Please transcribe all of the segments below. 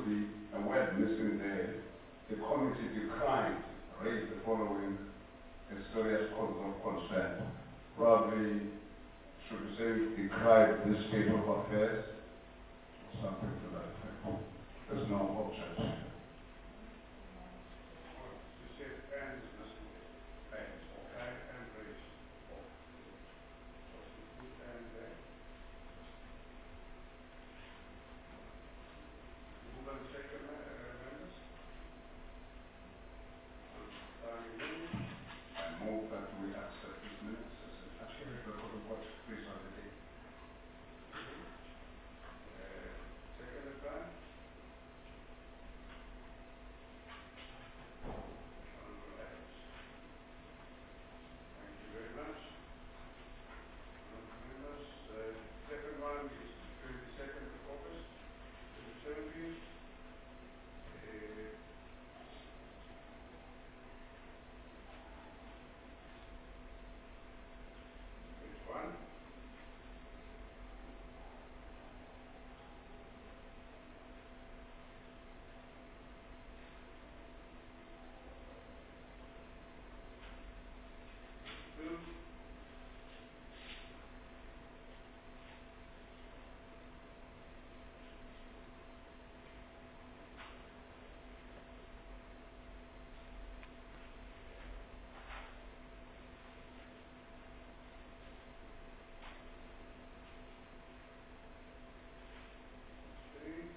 be a word missing there. The committee declined, raised the following as serious causes of concern. Probably should we say decried this state of affairs, or something to that effect. There's no objection. You said and is missing there. And, okay, and raise. So we put and there. Move on second, members. I move that we accept these minutes as actually the record of what please on the day. Second by? Thank you very much. Members, second one is 22nd of August. The return view. Page 1. Two. Three.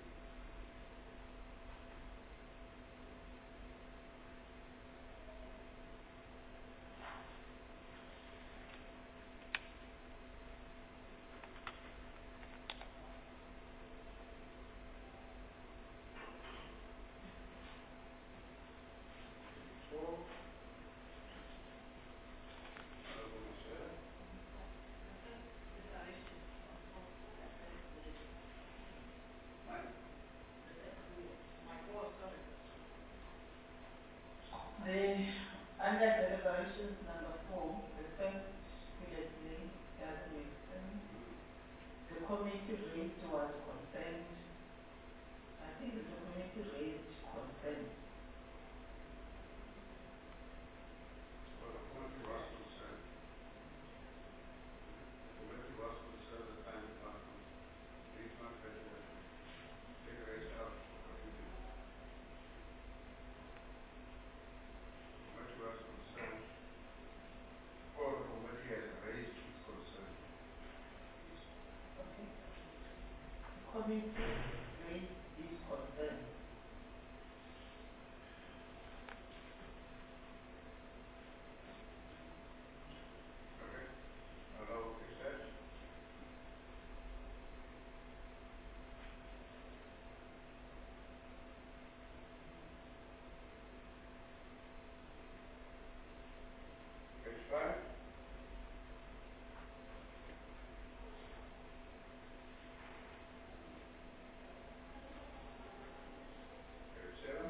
Four. Under deliberations number 4, the first previously doesn't make sense. The committee raised was concerned. I think the committee raised concern. Well, the committee was concerned. The committee was concerned that time department did not take raised out. The committee was concerned. Or the committee has raised its concern. Okay. The committee raised its concern. Okay. Allow research. Page 5. Page 7.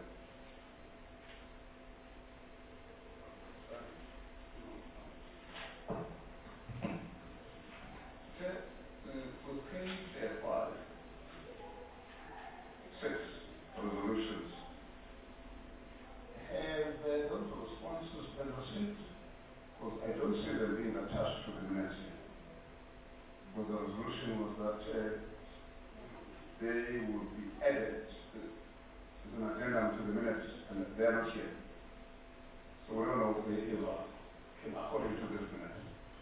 For page 5, 6 resolutions, have those responses been received? Because I don't see them being attached to the minutes here. But the resolution was that they will be added as an addendum to the minutes, and they are not here. So we don't know if they ever came according to this minute.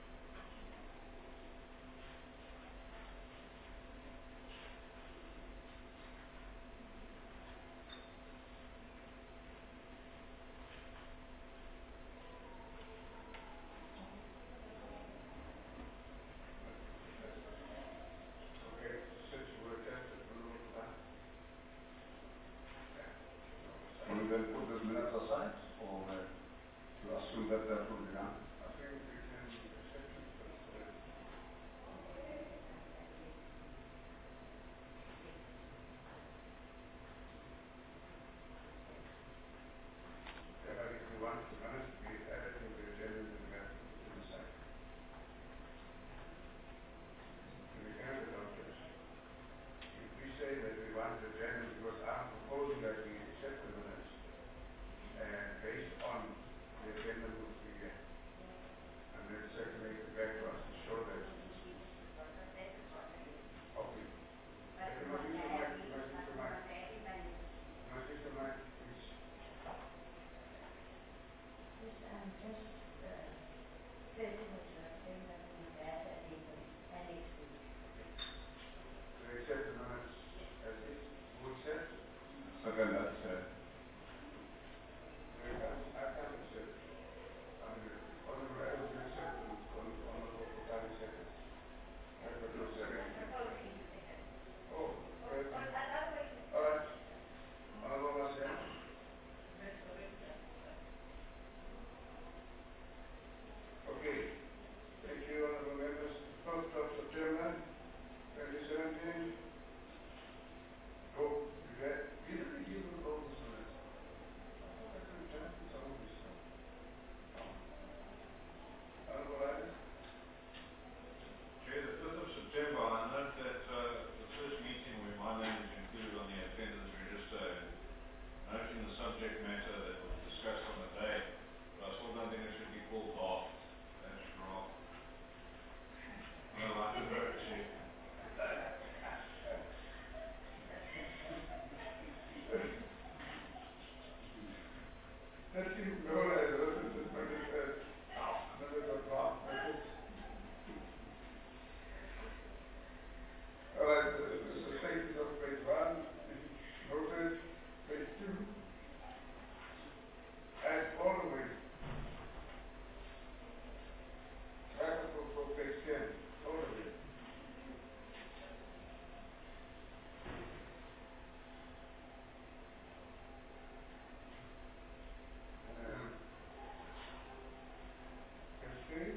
Okay. Since you were tested, we'll look at that. Will we then put these minutes aside, or you assume that that will be done? I think we can accept it, but if we want the minutes to be added to the agenda, then we have to put them aside. And we can't adopt this. If we say that we want the agenda because I'm proposing understand that, I can't accept. I mean, Honorable Adams will accept, and Honorable Kotani seconds. I got no second. Oh, okay. All right. Honorable Marcel. Okay. Thank you, honorable members. 1st of September, 2017. Oh, we didn't give you all this on it. I thought I could jump to some of this stuff. Honorable Adams. Chair, the 5th of September, I note that the first meeting where my name is included on the attendance register, noting the subject matter that was discussed on the day, but I still don't think it should be called draft. That should draft. I like to vote, Chair. That seems known as references, but it says, never got draft message. All right, this is status of page 1, noted, page 2, and all the way. Right up for page 10, all the way. Page 3.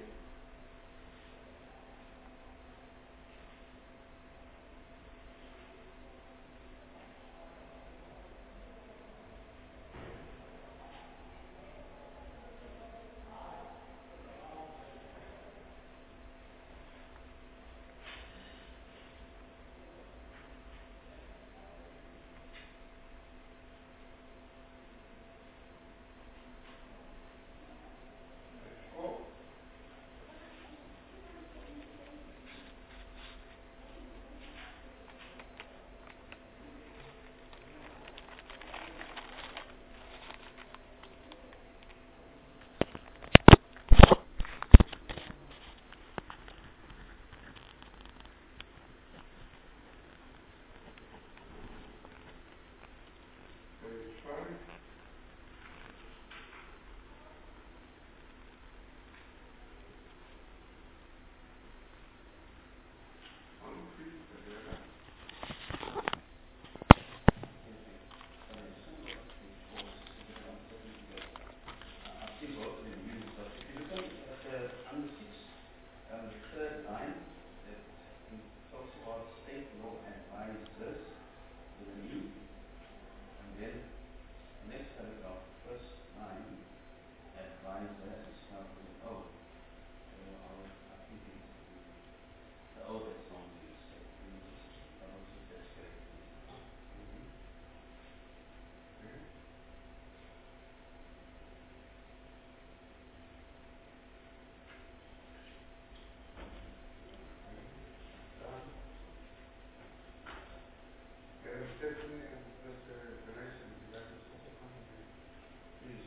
Stephanie and Mr. Ganesh, if you guys are supposed to come here, please.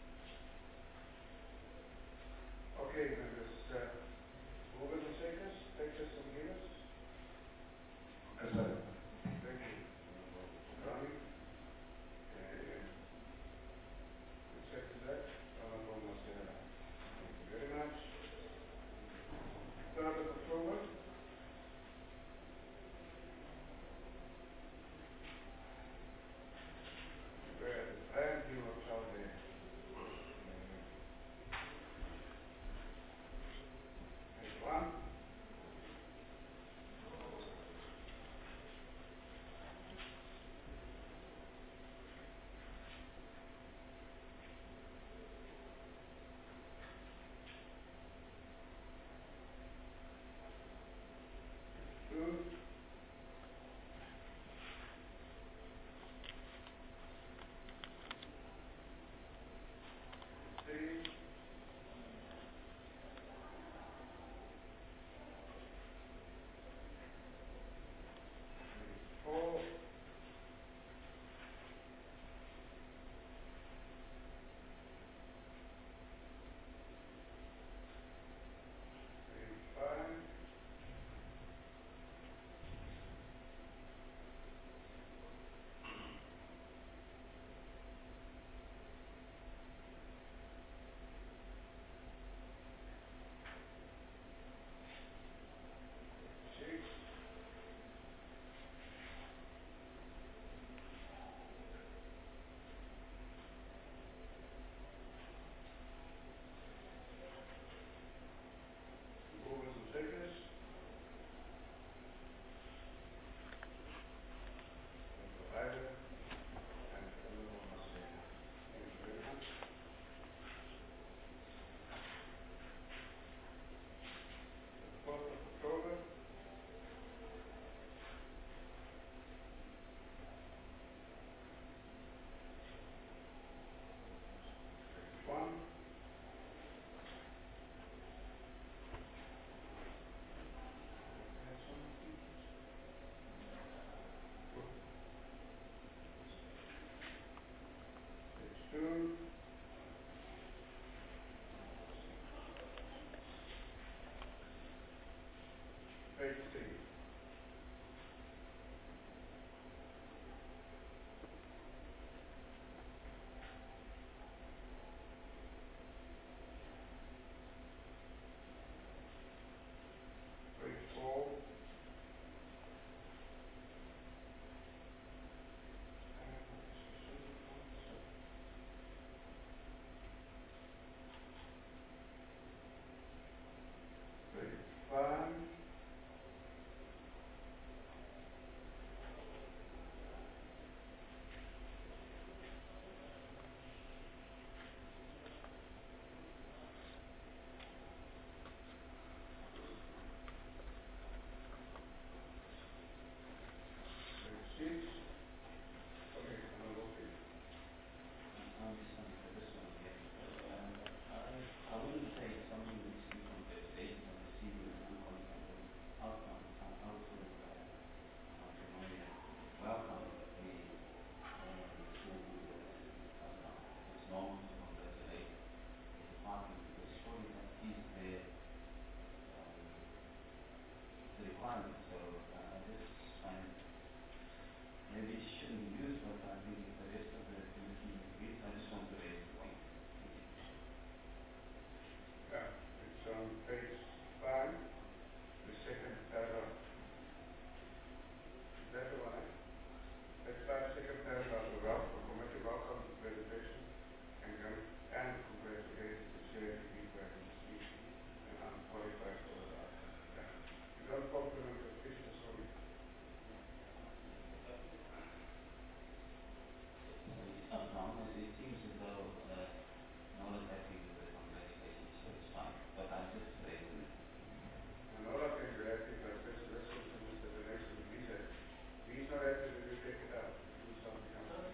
Okay, members, movers and shakers, takers and givers. yes, sir. Thank you. Running. Accept that. Honorable Marcel. Thank you very much. 3rd of October. Brand new child there. 6. Okay, another page. I'm just looking for this one here. I wouldn't say it's something which we congratulate on receiving an unconditional outcome, welcome the school outcome. It's normal to congratulate the department because surely that is the requirement. So I just find maybe it shouldn't be used, but I think if the rest of the committee agrees, I just want to raise the point. Yeah, it's on page 5, the second paragraph. Is that the one? Page 5, second paragraph, the committee welcomes the presentation and congratulates the chair to be present and unqualified for the outcome. Yeah. You don't compliment the official, sorry. It's not wrong, it seems as though no one is happy with the congratulations, so it's fine. But I'm just raising it. And all of them are happy, but let's listen to Mr. Dinesh and he's not happy that we take it out. Do something else.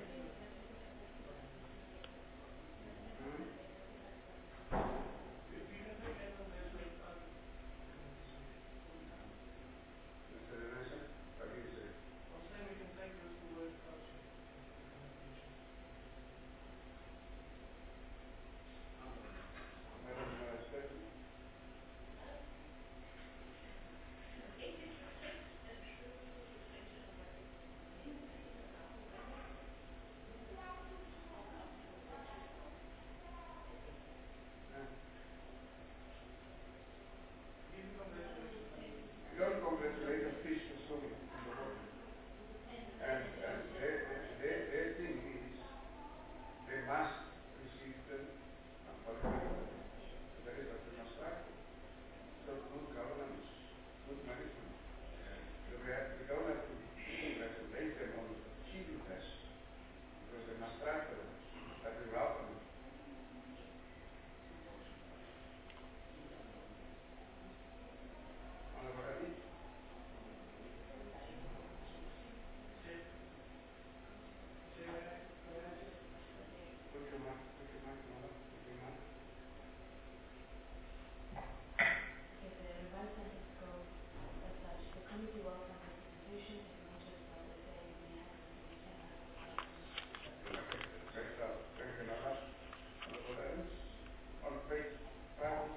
Mr. Dinesh, what do you say? Madam Stephanie? You don't congratulate a fish for swimming in the water. And their thing is they must receive the qualification. That is what we must strive for. So good governance, good management. So we don't have to congratulate them on achieving this because they must strive for it. But we welcome it. Honorable Ali? Put your mic, Mother. Put your mic. Okay, the revised sentence goes as such. The committee welcomes the presentation and notice that the AIB has received an Thank you, Nana. Honorable Adams? On page 5 also?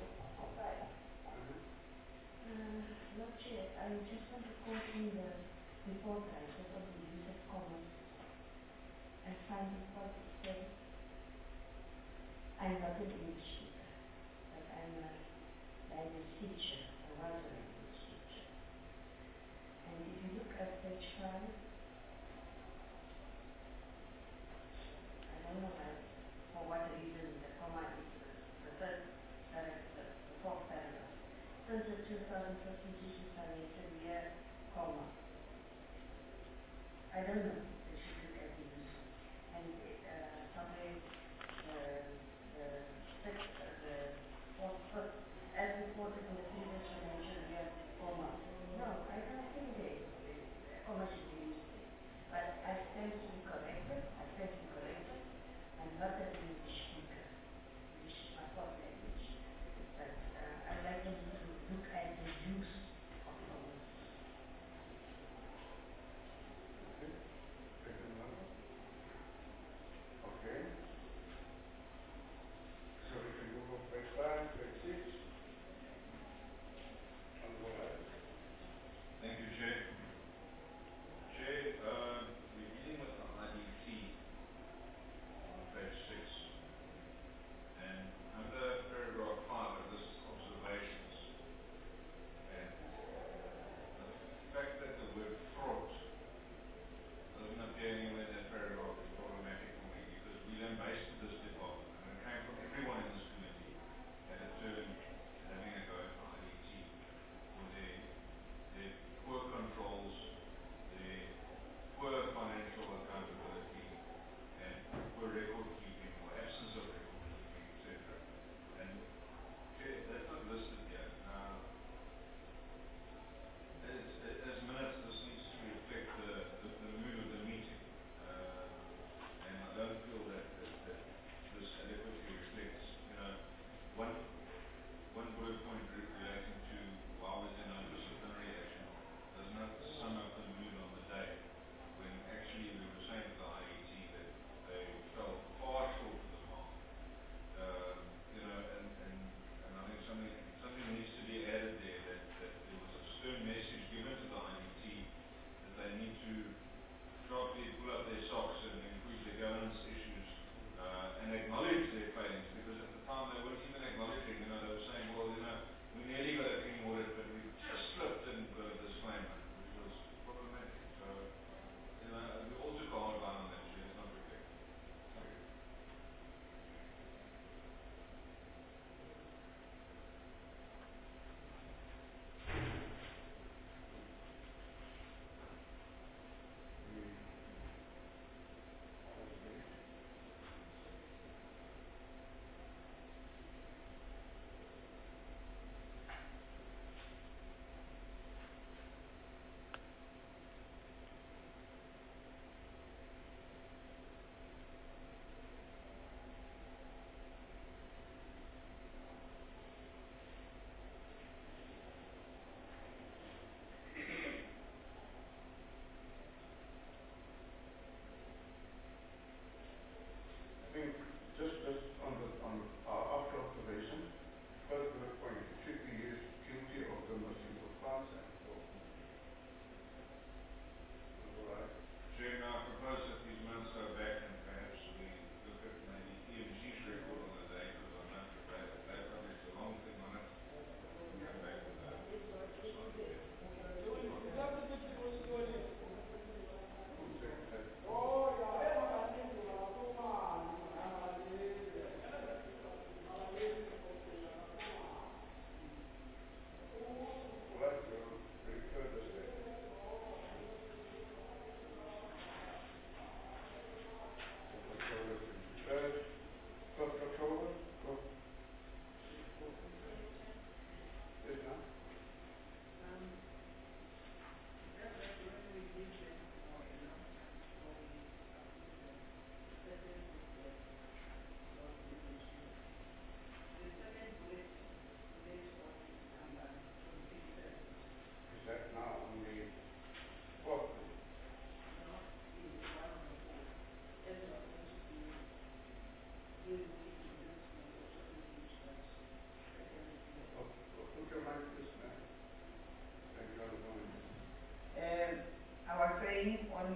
Lord Chair, I just want to quote in the report writer of the use of commas and find it what it says. I'm not an English speaker, but I'm a language teacher. I was a language teacher. And if you look at page 5, I don't know for what reason the comma is the third paragraph, the fourth paragraph. Since the 2015-16 financial year, comma. I don't know. They should look at the use. And somewhere the fourth, as reported in the previous financial year, comma. No, I don't think the comma should be used there. But I stand to be corrected. I'm not an English speaker. English is my fourth language. But I'd like them to look at the use of commas. Okay. Thank you, Nana. Okay. So we can move on page 5, page 6. Honorable Adams? Thank you, Chair.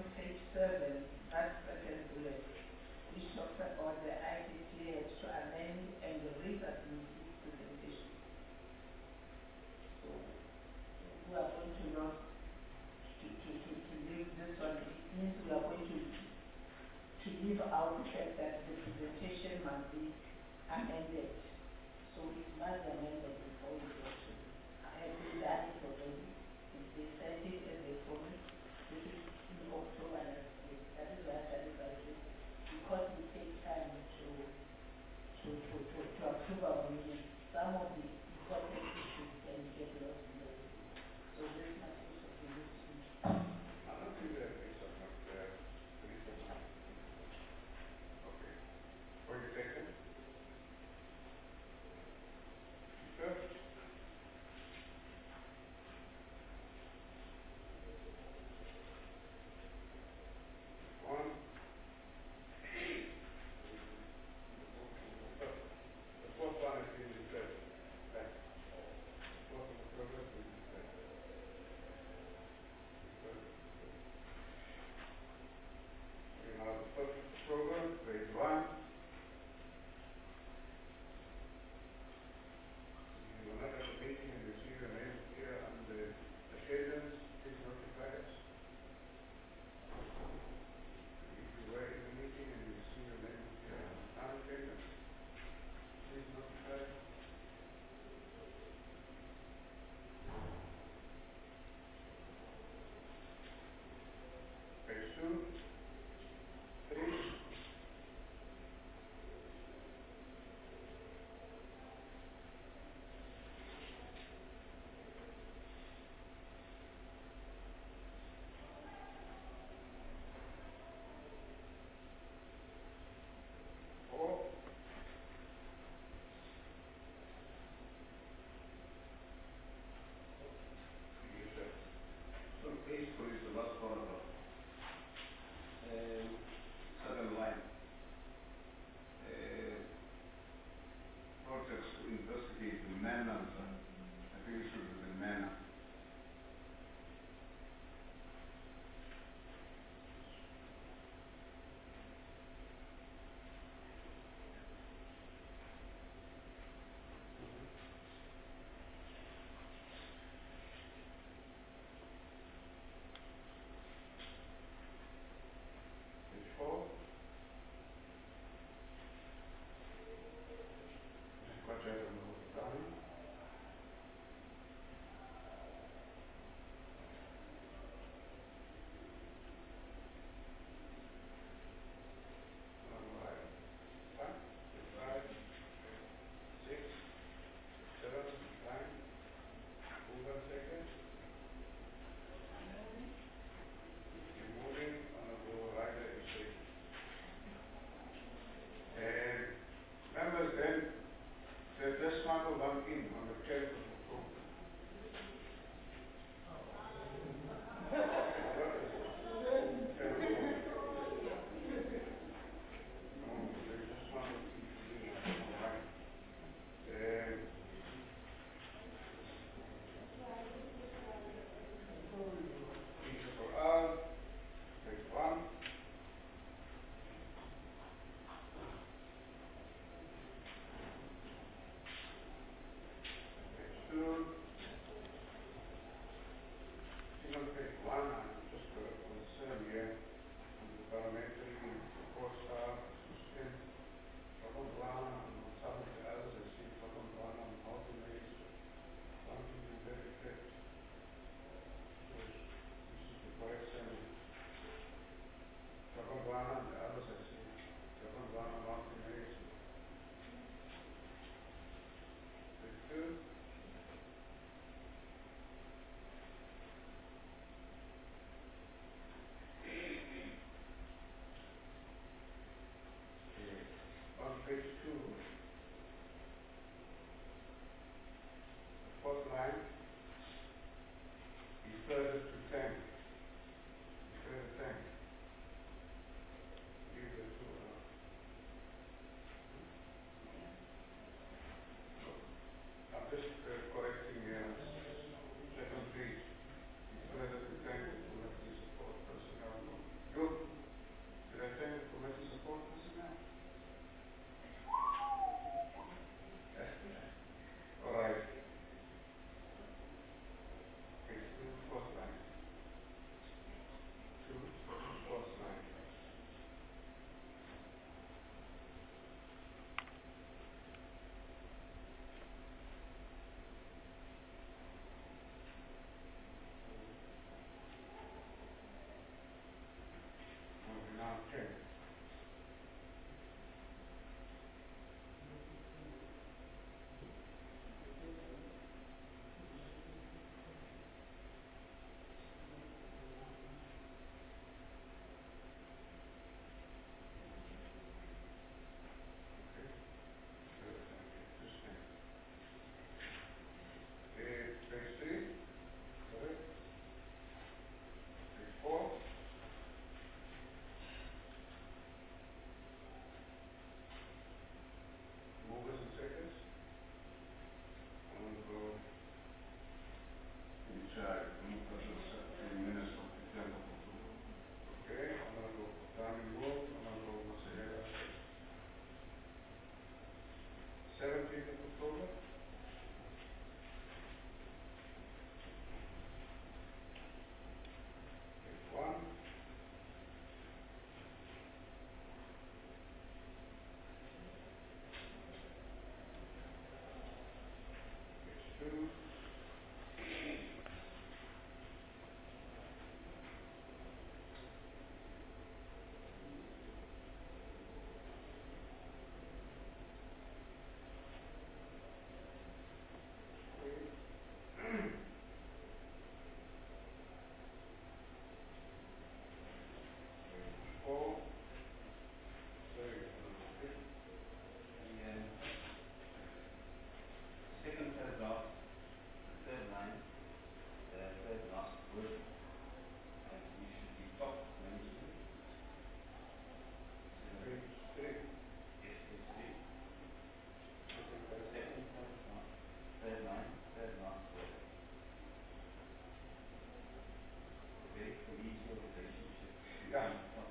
on page 7, that second bullet, which talks about the ICT has to amend and resubmit its presentation. So we are going to not to leave this one. It means we are going to leave out the fact that the presentation must be amended. So it must be amended before we go to. I have been done it already. If they send it as they promised, this is in October next week. That is why I said it like this. Because it takes time to approve our meeting. Some of the important issues can get lost in the way. So this must also be looked into. I'm not doing that based on what research. Okay. For your second? Sure. now 10. Page 3, correct? Page 4. Movers and seconds. I'm going to go in charge. Move for the minutes of the 10th of October. Okay, I'm going to go for Tommy Wolf. I'm going to go Masahera. 17th of October. Page 1. Page 2. Four. Sorry, The second paragraph, the third line, the third last word, you should be top management. page 3. Yes, page 3. Second paragraph, third line, third last word. Very collegial relationship. Yeah. Top.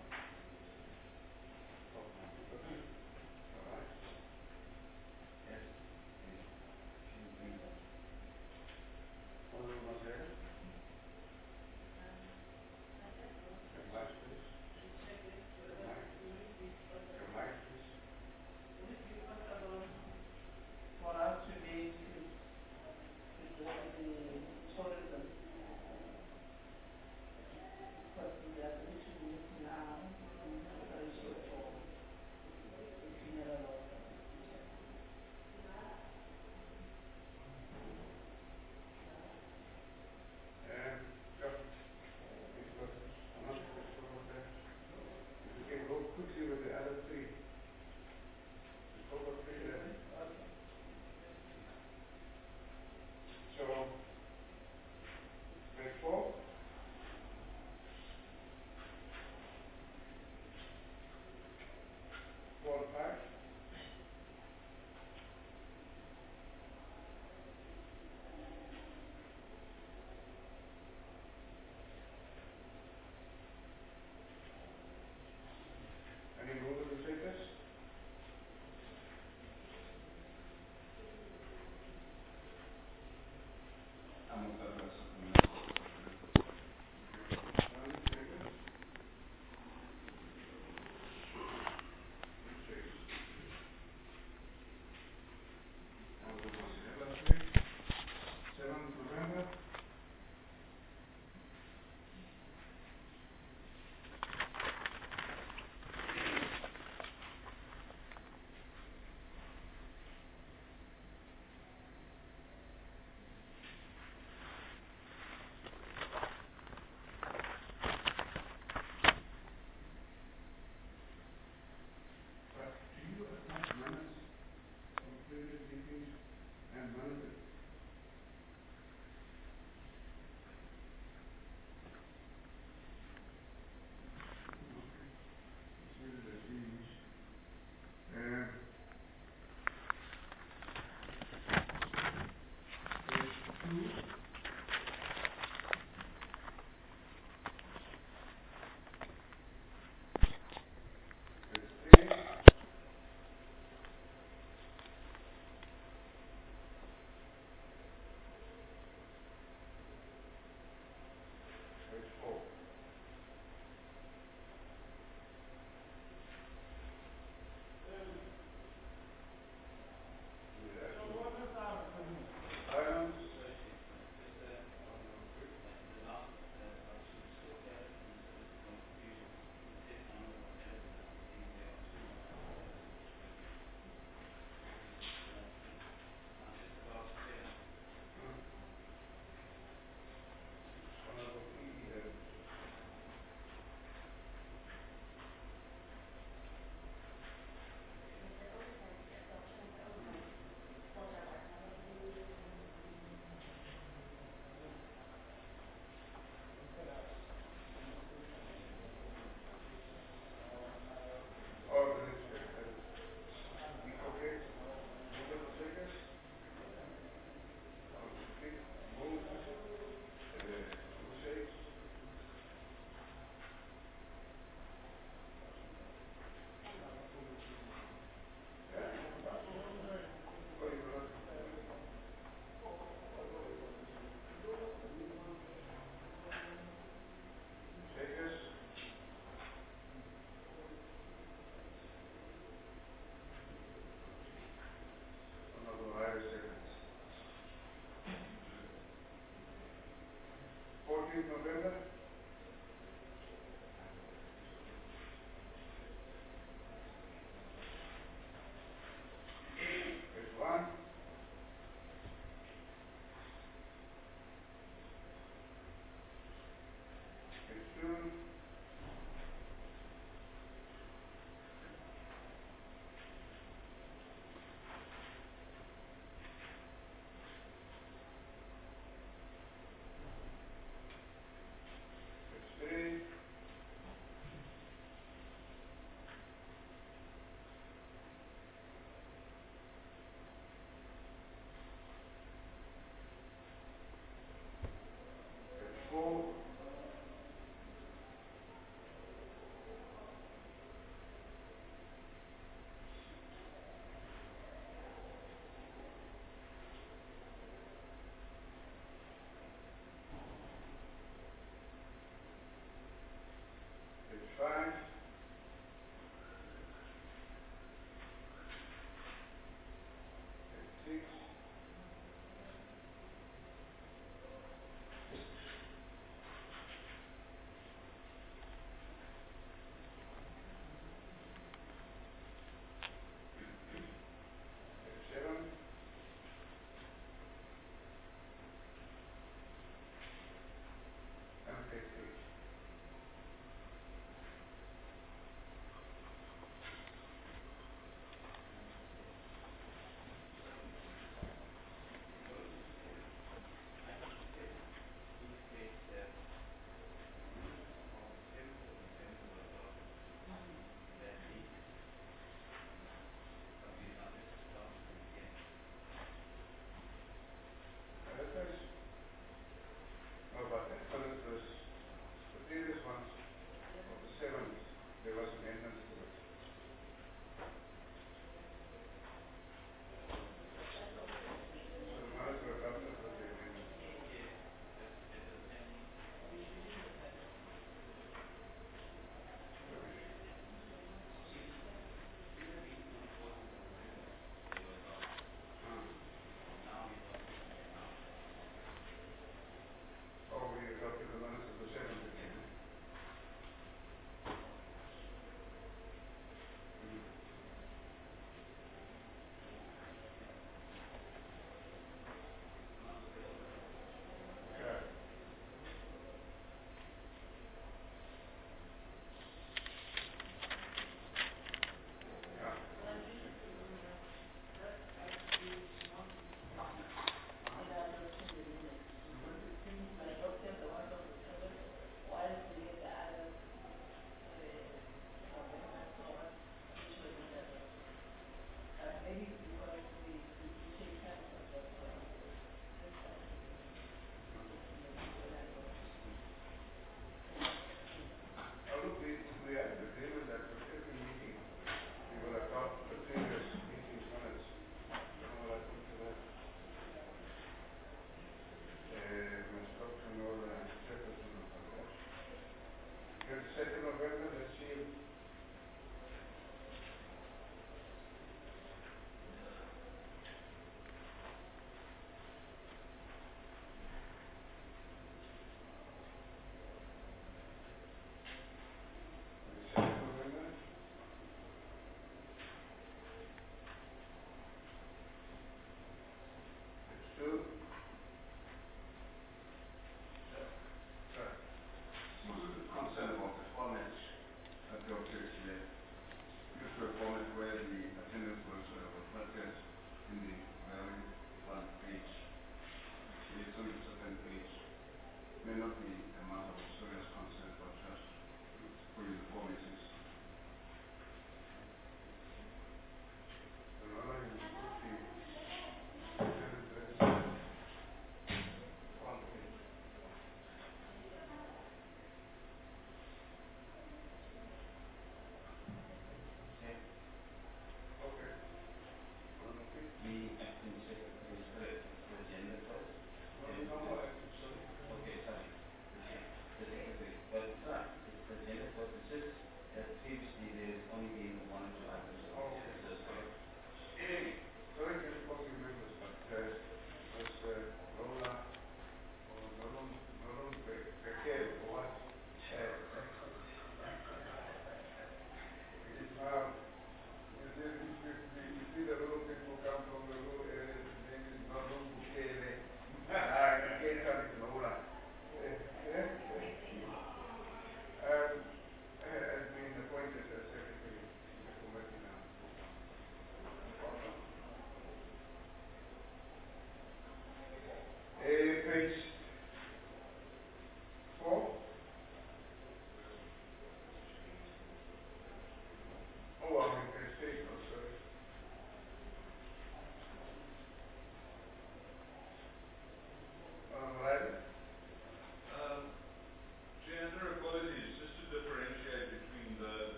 Top management. All right. Yes. Yes. Should be. Honorable Masahera. Your mic, please. Your mic. Your mic, please. Would it be possible for us to be to present the tourism? Because we are going to meet now in preparation for the funeral of the teacher. Just, it's got another question over there. If you can go quickly with the other 3. The total 3 there. Okay. So, page 4. 4 and 5. Any movers and shakers?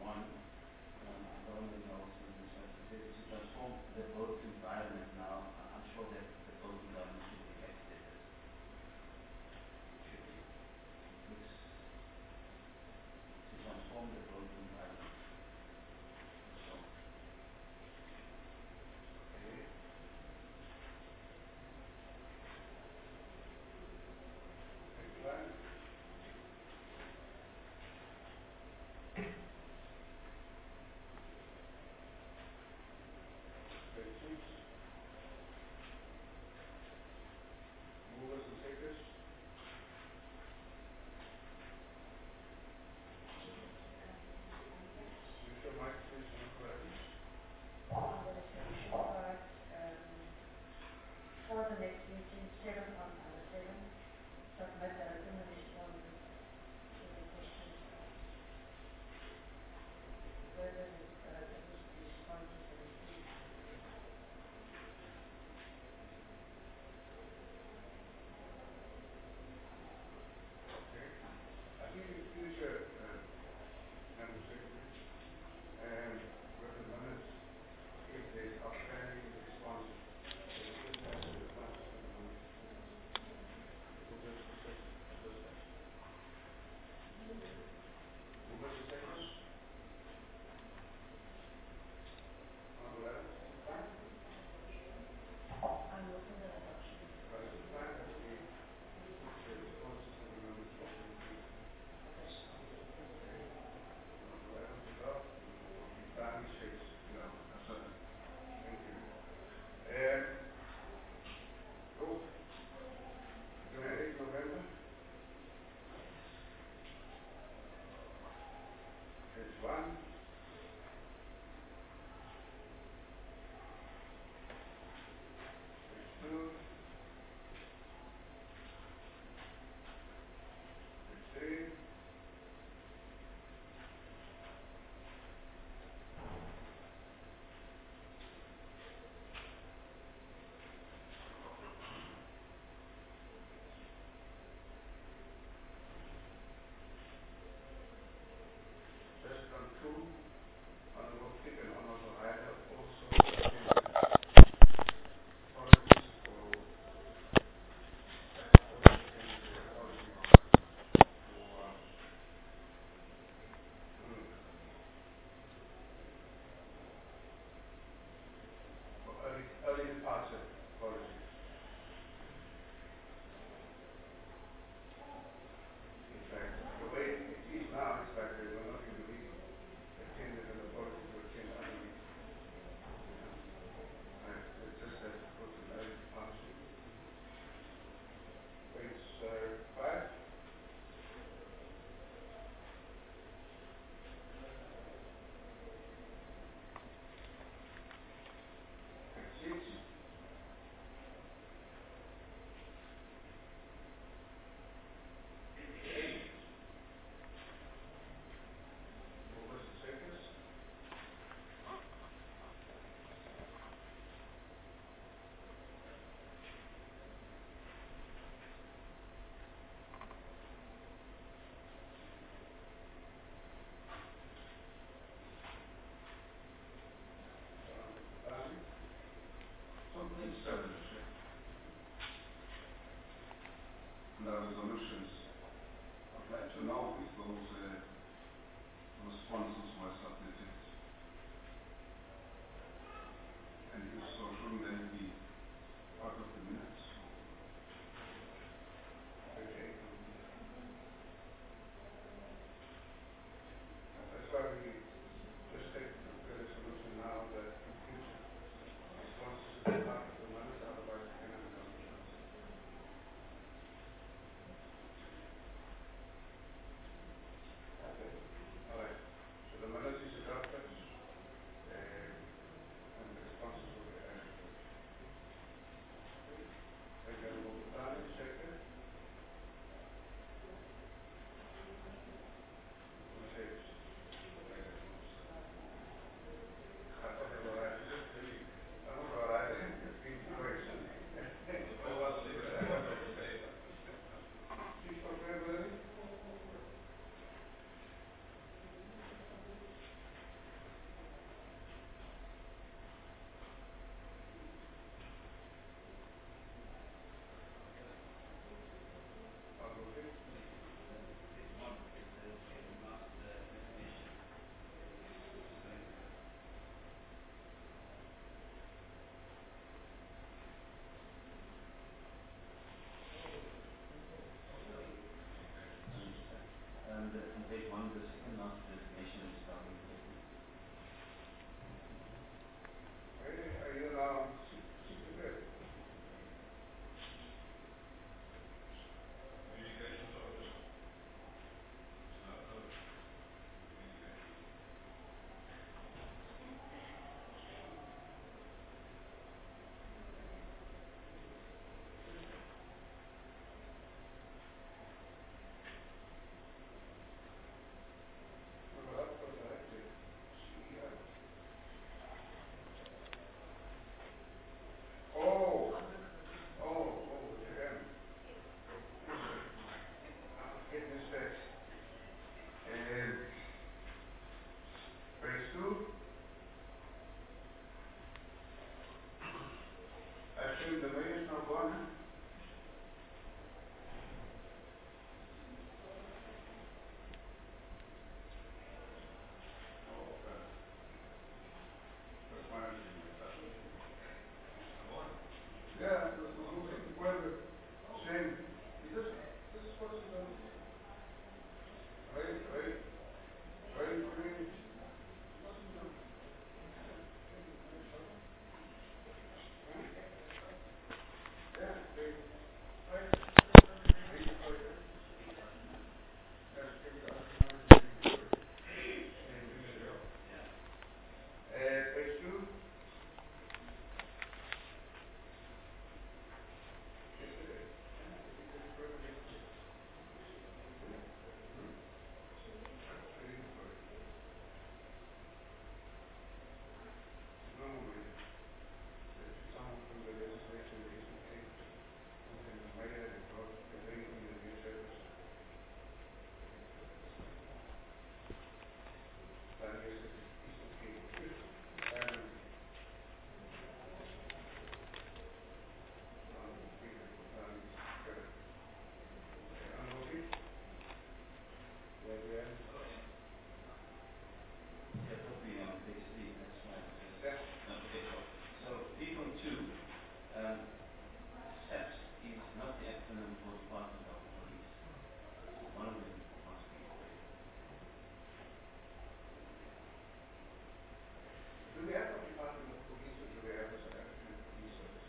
one, our government also to transform the built environment now. I'm sure that the built environment should be affected. Should be. It's to transform the built environment. So, Okay. Next slide. Questions? Movers and takers? 2. I assume the mayor is not gone, huh? Oh, okay. That's my understanding. Yeah, well, same. This person does right, green. Yeah, they, right, page 2. Someone from the legislation recently, and the mayor had brought the bring in the new service. That is a piece of cake. And Yeah, probably on page 3, that's right. Yes. Okay, so 3.2, SEPS is not the acronym for Department of Police. So one of them must be correct. do we have a department of police or do we have a South African police service?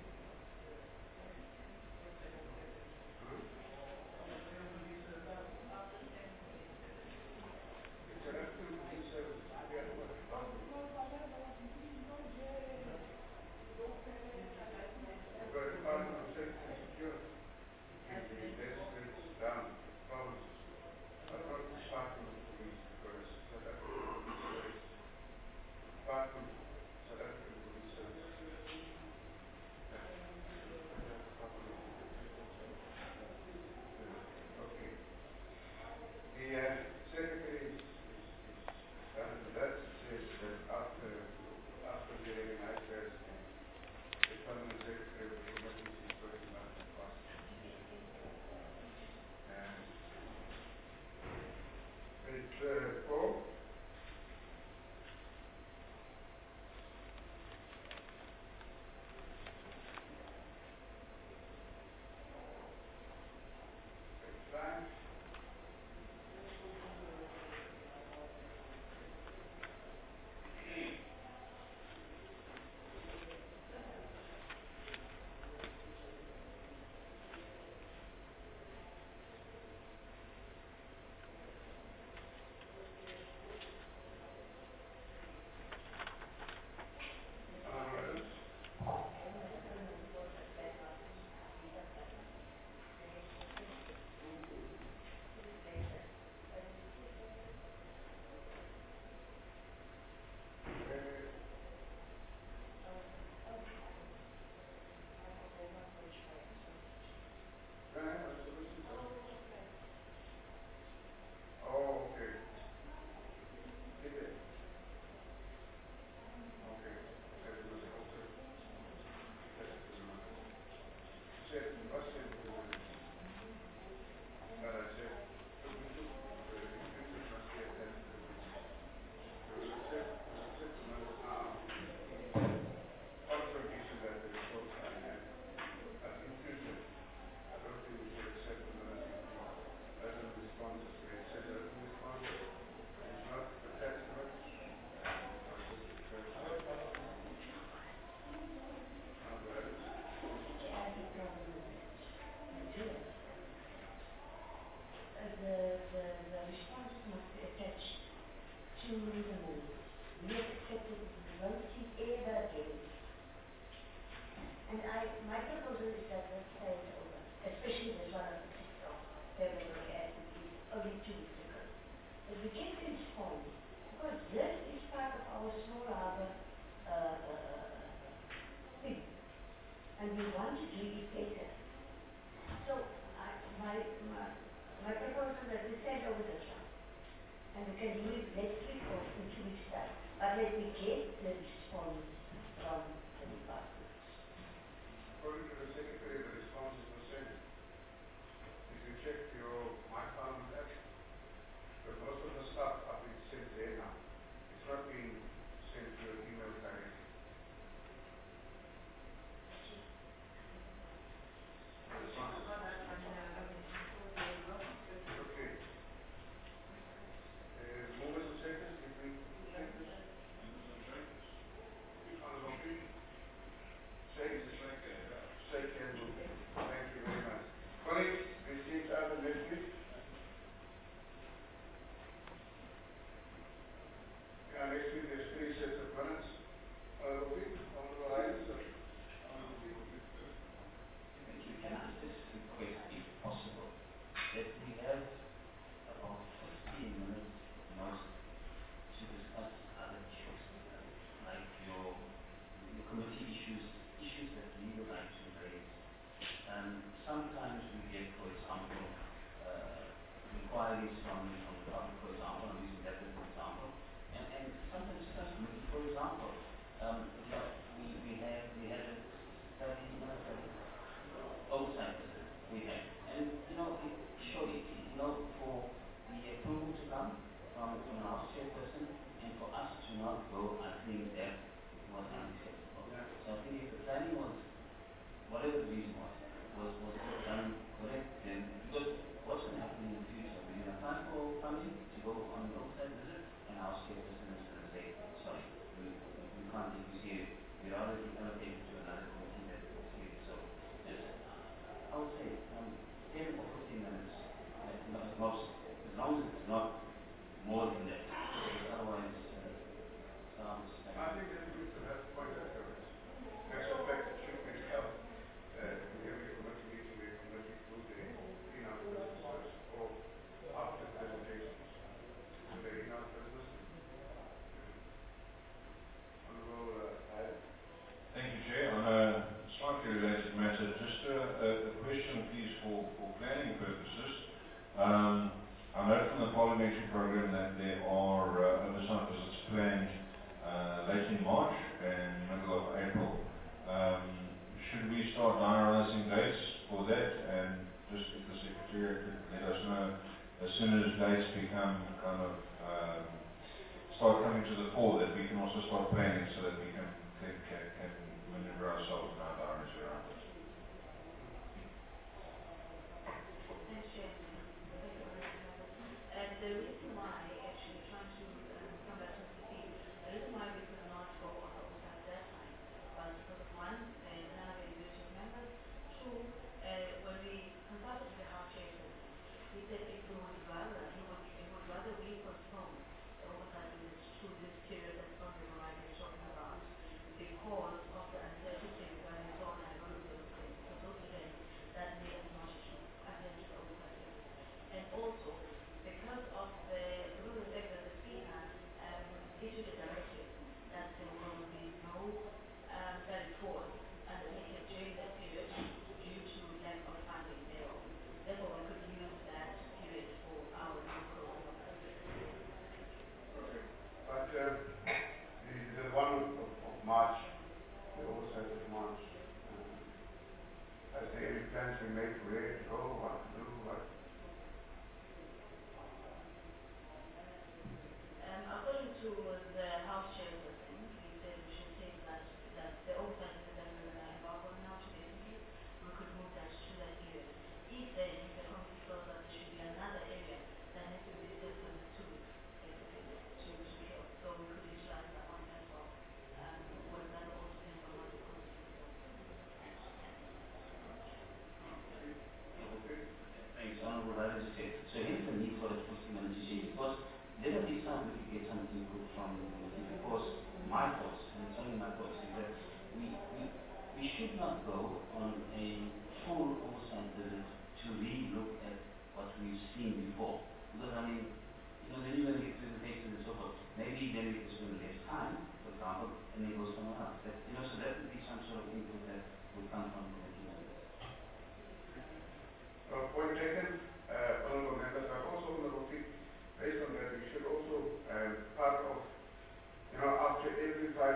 It's South African police service. We have a department. We've got a department of safety and security. The legislature down provinces. I thought it was department of police because South African police service. Department South African police service. Okay. The secretary is done with that. Says that after the recognized as the permanent secretary of the committee is working on the constitution. And page 4. Page 5. Oh, okay. Did it? Okay. That was also said in Russian but I said so we took the expenses must get that there was a certain amount of confirmation that the results I had as intuitive. I don't think we should accept the minutes as a response as we had said as a response. It's not attached to it. The response must be attached to the minutes. We accepted no seat ever again. And my proposal is that let's say it over, especially this one of the 6th of February as it is only 2 weeks ago. But we can respond because this is part of our small harbor thing. And we want to do it better. So my proposal that we send over this one. And we can do it next week or in 2 weeks' time. but let me get the response from the department. According to the secretary, the responses were sent. Did you check my Parliament app? Because most of the stuff have been sent there now. It's not being sent to your email directly. The responses. Okay. Movers and seconders, did we take this? Honorable P. Seconds. Second. Thank you very much. Colleagues, received item next week. Next week there's 3 sets of minutes. Honorable P. Honorable Hayes. Honorable P. Thank you. Can I just request, if possible, that we have about 15 minutes most to discuss other issues, like your committee issues that we would like to raise. Sometimes we get, for example, inquiries from the public, for example, I'm using that as an example, and sometimes for example, we had a study, oversight visit we had, and surely, for the approval to come from an house chairperson, and for us to not go, I think that was unacceptable. Yeah. So I think if the planning was, whatever the reason was done correct, then, because what's going to happen in the future? We're going to apply for funding to go on an oversight visit, and our chairperson is going to say, sorry, we can't take you serious. We'd rather allocate it to another committee that will see it. So just, I would say, 10 or 15 minutes, at most, as long as it's not more than that. Because otherwise, sounds like... I think that's good to have point of reference. That's a fact that should be held in every committee meeting where committee do their in-house business first or after presentations. So their in-house business. Honorable Hayes. Thank you, Chair. On a slightly related matter, just a question, please, for planning purposes. I know from the parliamentary program that there are oversight visits planned late in March and middle of April. Should we start diarising dates for that, and just if the Secretariat could let us know as soon as dates become kind of start coming to the fore, that we can also start planning so that we can maneuver ourselves in our diaries around it. Thanks, Chairman. The reason why, actually, trying to come back to the theme, the reason why we could not go on oversight that time was because of one, unavailability of members. Two, when we consulted with the House Chairperson, he said if we would rather, he would rather we postpone the oversight visits to this period that Honorable Ryan is talking about, because of the uncertainty regarding zone and all of those things, because those events that made us not to attend to the oversight visits. And also, because of the fact that the Speaker issued a directive that there will be no study tours undertaken during that period due to lack of funding thereof. Therefore, we could use that period for our local oversight. Okay. But the one of March, the oversight of March, has there any plans been made where to go, what to do, what? According to the House Chairperson, he said we should take that the oversight that we're going to embark on now to basically, we could move that to that period. If then the committee feels that there should be another area that has to be visited for the 2 weeks, basically, to be held. So we could utilize that one as well. With that all depends on what the committee feels. Thanks, Honorable Ryan, just said. So here's the need for the 15 minutes, you see, because there will be some, we could get some input from the committee, because my thoughts, and it's only my thoughts, is that we should not go on a full oversight visit to re-look at what we've seen before. Because, I mean, then you're going to get presentations and so forth. Maybe then we can spend less time, for example, and then go somewhere else. That, so that would be some sort of input that would come from the committee members. Point taken, honorable members, but also honorable people, based on that, we should also, part of,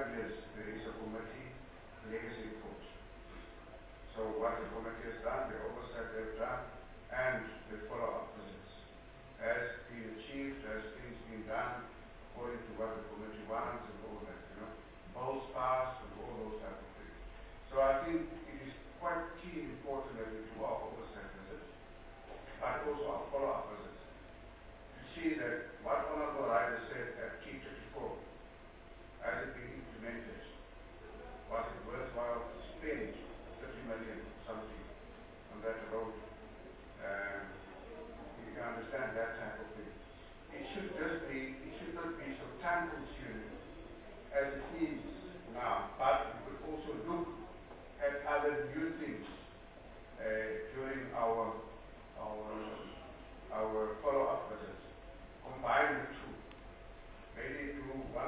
years there is a committee legacy reports. So what the committee has done, the oversight they've done, and the follow-up visits. Has been achieved, has things been done according to what the committee wants and all that, Bills passed and all those type of things. So I think it is quite key and important that we do our oversight visits, but also our follow-up visits, to see that what Honorable Ryder said at T34, has it been implemented? Was it worthwhile to spend 30 million or something on that road? You can understand that type of thing. It should not be so time consuming as it is now, but we could also look at other new things during our follow-up visits. Combine the two. Maybe do